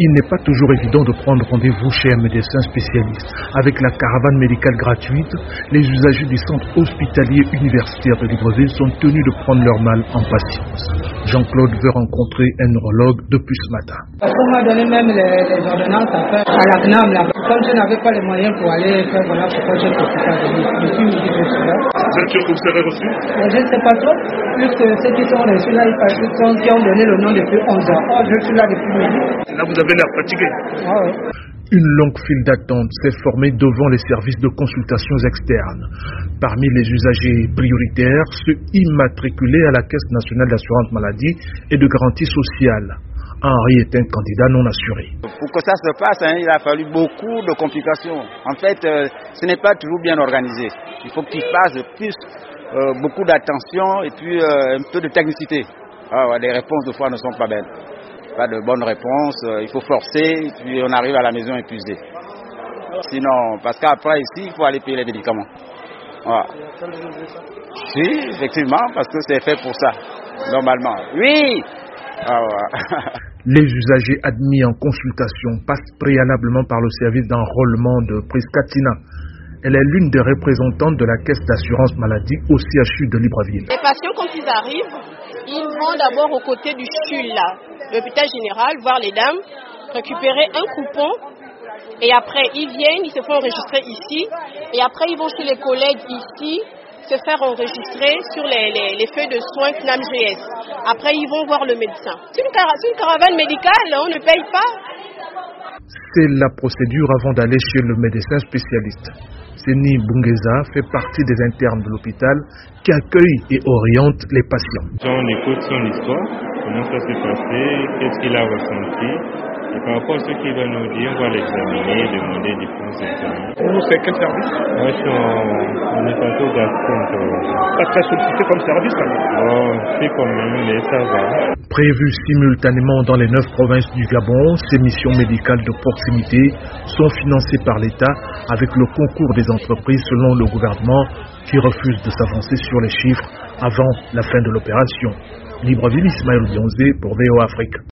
Il n'est pas toujours évident de prendre rendez-vous chez un médecin spécialiste. Avec la caravane médicale gratuite, les usagers du centre hospitalier universitaire de Libreville sont tenus de prendre leur mal en patience. Jean-Claude veut rencontrer un neurologue depuis ce matin. Parce qu'on m'a donné même les ordonnances à faire à la CNAM. Là. Comme je n'avais pas les moyens pour aller faire, voilà pourquoi j'ai profité de lui. Depuis midi, je suis là. Vous êtes sûr que vous serez reçu? Je ne sais pas trop. Plus que ceux qui sont reçus là, qui ont donné le nom depuis 11 ans. Oh, je suis là depuis midi. Là, vous avez l'air fatigué. Ah oui. Une longue file d'attente s'est formée devant les services de consultations externes. Parmi les usagers prioritaires, ceux immatriculés à la Caisse nationale d'assurance maladie et de garantie sociale. Henri est un candidat non assuré. Pour que ça se passe, il a fallu beaucoup de complications. En fait, ce n'est pas toujours bien organisé. Il faut qu'il fasse plus, beaucoup d'attention et puis un peu de technicité. Les réponses de fois ne sont pas belles. Pas de bonnes réponses, il faut forcer, puis on arrive à la maison épuisé. Sinon, parce qu'après ici, il faut aller payer les médicaments. Voilà. Si, effectivement, parce que c'est fait pour ça, normalement. Oui. Les usagers admis en consultation passent préalablement par le service d'enrôlement de Priscatina. Elle est l'une des représentantes de la caisse d'assurance maladie au CHU de Libreville. Les patients, quand ils arrivent, ils vont d'abord aux côtés du CHU, l'hôpital général, voir les dames, récupérer un coupon, et après ils viennent, ils se font enregistrer ici, et après ils vont chez les collègues ici, se faire enregistrer sur les feuilles de soins CNAM-GS. Après ils vont voir le médecin. C'est une caravane médicale, on ne paye pas. C'est la procédure avant d'aller chez le médecin spécialiste. Seni Bungeza fait partie des internes de l'hôpital qui accueille et oriente les patients. On écoute son histoire, comment ça s'est passé, qu'est-ce qu'il a ressenti. Et par rapport à ce qu'il va nous dire, on va l'examiner, demander différents examens. Vous, c'est quel service? Moi, je suis en hépatogastro-entérologie. Pas très sollicité comme service, là? Oh, c'est quand même, mais ça va. Prévues simultanément dans les 9 provinces du Gabon, ces missions médicales de proximité sont financées par l'État avec le concours des entreprises selon le gouvernement qui refuse de s'avancer sur les chiffres avant la fin de l'opération. Libreville, Ismaël Dionzé pour VO Afrique.